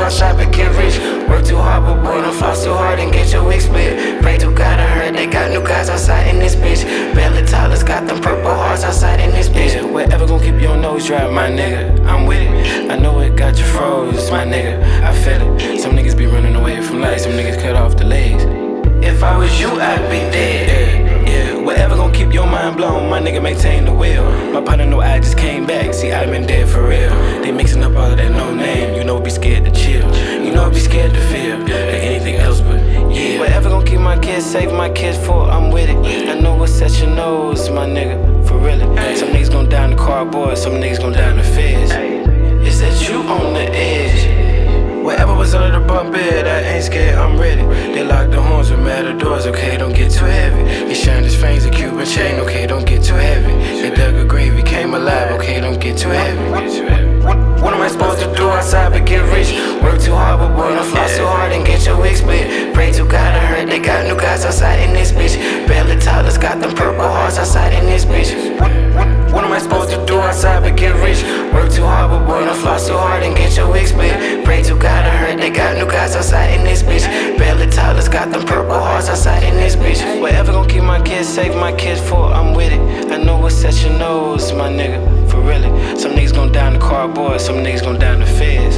outside but get rich. Work too hard, but boy, don't floss too hard and get your wig split. Pray to God, I heard they got new guys outside in this bitch. Belly Tyler's got them purple hearts outside in this bitch. Yeah, whatever gon' keep your nose dry, my nigga, I'm with it. I know it got you froze, my nigga, I feel it. Some niggas be running away from life, some niggas cut off the legs. If I was you, I'd be dead. Yeah, whatever gon' keep your mind blown, my nigga maintain the will. My partner know I just came back, see I been dead for real. They mixing up all of that no name, you know be scared to chill. You know be scared to feel, like anything else but yeah. Whatever gon' keep my kids safe, my kids for, I'm with it. I know what's at your nose, my nigga, for real. Some niggas gon' die in the cardboard, some niggas gon' die in the feds. Is that you on the edge? Whatever was under the bunk bed, I ain't scared, I'm ready. They locked the horns with matadors, okay, don't get too heavy. He shined his fangs, a Cuban chain, okay, don't get too heavy. They dug a grave, he came alive, okay, don't get too heavy. What am I supposed to do outside but get rich? Work too hard, but boy, don't floss too hard and get your wig split. Pray to God, I heard they got new guys outside in this bitch. Belly Tyler's got them purple hearts outside in this bitch. What am I supposed to do outside but get rich? Work too hard, but boy, don't floss too hard and get your wig split. Pray to God, I heard they got new guys outside in this bitch. Belly Tyler's got them purple hearts outside in this bitch. Whatever gon' keep my kids safe, my kids for, I'm with it. I know what's at your nose, my nigga, for really. Some niggas gon' die in the cardboard, some niggas gon' die in the feds.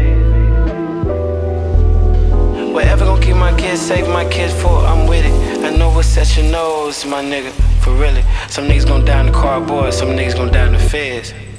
Whatever gon' keep my kids safe, my kids for, I'm with it. I know what's at your nose, my nigga, for really. Some niggas gon' die in the cardboard, some niggas gon' die in the feds.